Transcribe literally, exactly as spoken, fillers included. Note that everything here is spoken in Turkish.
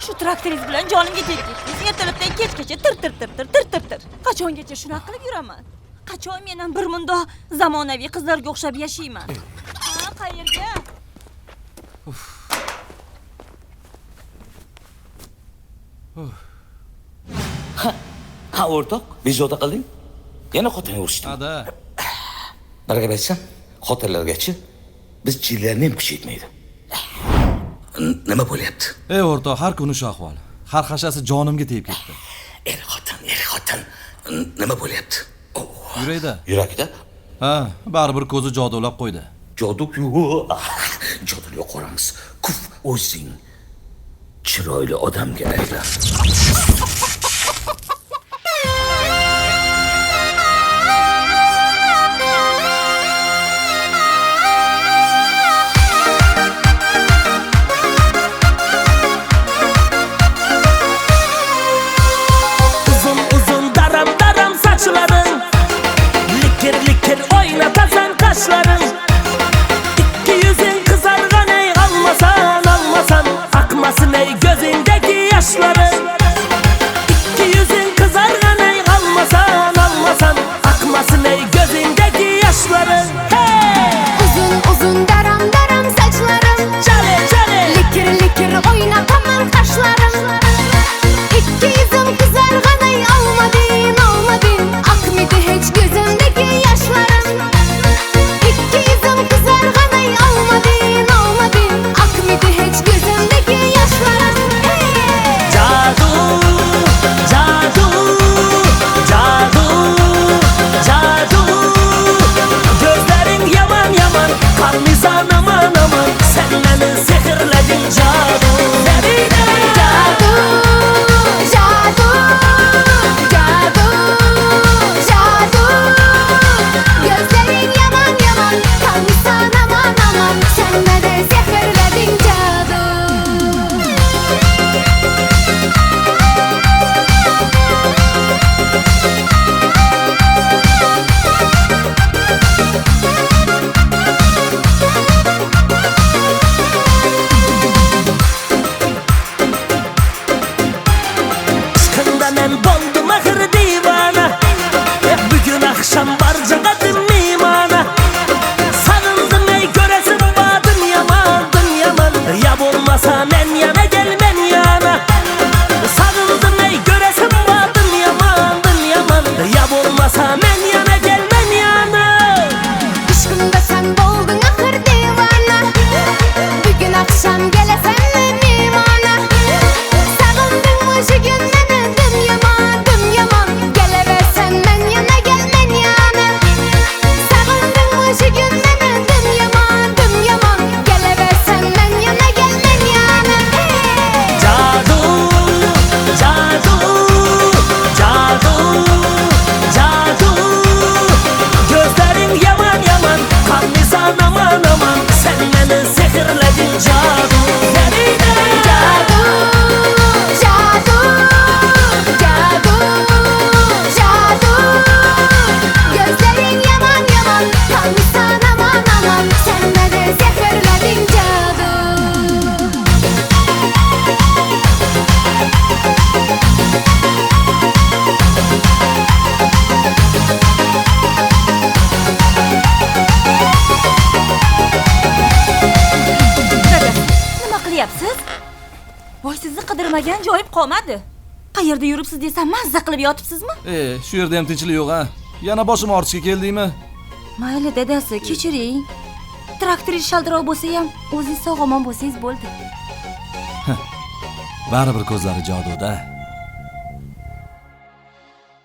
Shu traktoriz bilan jonimga tegib ketdingiz. Ertalabdan kechgacha tir tir tir tir tir tir tir. Qachongacha shunaqa qilib yuraman? Qachon men ham bir mundoq zamonaviy qizlarga o'xshab yashayman? Ha, qayerga? Ha o'rtoq, bezovta qilding? Yana xotinga urishdi. Ada. Baraka aytsam, xotinlargachi biz jinlarni ham kuchaytmaydi. Nima bo'lyapti? Ey o'rtoq, har kuni shu ahvol. Har xashasi jonimga tegib ketdi. Er xotin, er xotin. Nima bo'lyapti? Yurakda. Yurakda? Ha, baribir ko'zi jodolab qo'ydi. Jodu yo'q. Joduli qoramiz. Kuf o'zing. Chiroyli odamga aylan. Voy, sizni qidirmagan joyim qolmadi. Qayerda yuribsiz desam, mazza qilib yotibsizmi? E, shu yerda ham tinchlik yo'q, ha. Yana boshim og'rishga keldingmi? Mayli, dadasi, kechiring. Traktor shaldirov bo'lsa ham, o'zingiz sog'-omon bo'lsangiz bo'ldi. Baribir ko'zlari joduda.